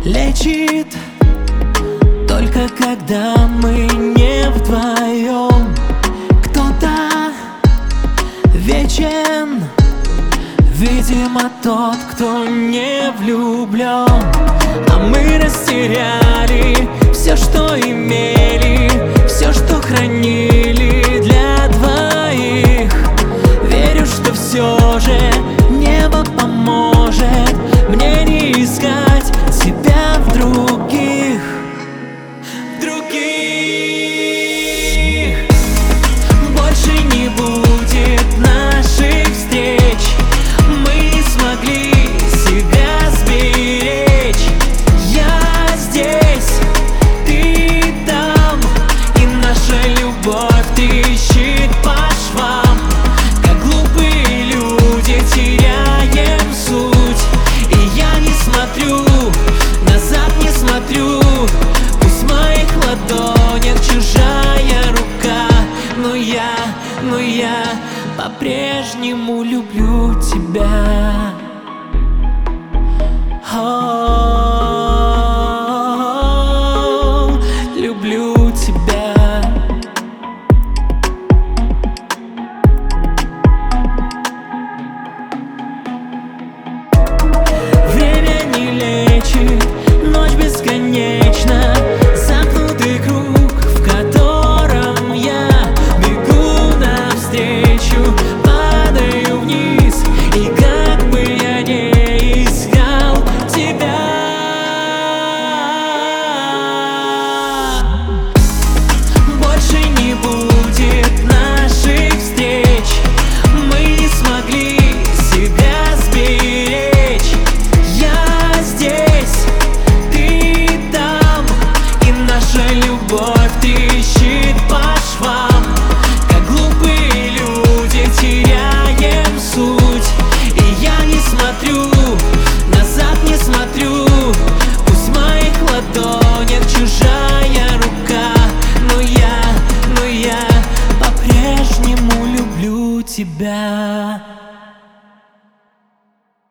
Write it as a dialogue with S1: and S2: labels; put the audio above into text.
S1: лечит только когда мы не вдвоем. Кто-то вечен, видимо, тот, кто не влюблен. А мы растеряли все, что имели, все, что хранили для двоих. Верю, что все же небо поможет мне не искать тебя в других. Больше не будет наших встреч. Мы не смогли себя сберечь. Я здесь, ты там, и наша любовь трещит по швам. Как глупые люди теряем суть. И я не смотрю, назад не смотрю. Пусть в моих ладонях чужая рука, но я по-прежнему люблю тебя. Люблю тебя. Время не лечит, ночь бесконечна, замкнутый круг, в котором я бегу навстречу, падаю вниз, и как бы я не искал тебя. Больше не будет наших встреч. Мы не смогли себя сберечь. Я здесь, ты там, и наша любовь трещит по швам. Как глупые люди теряем суть. И я не смотрю, назад не смотрю.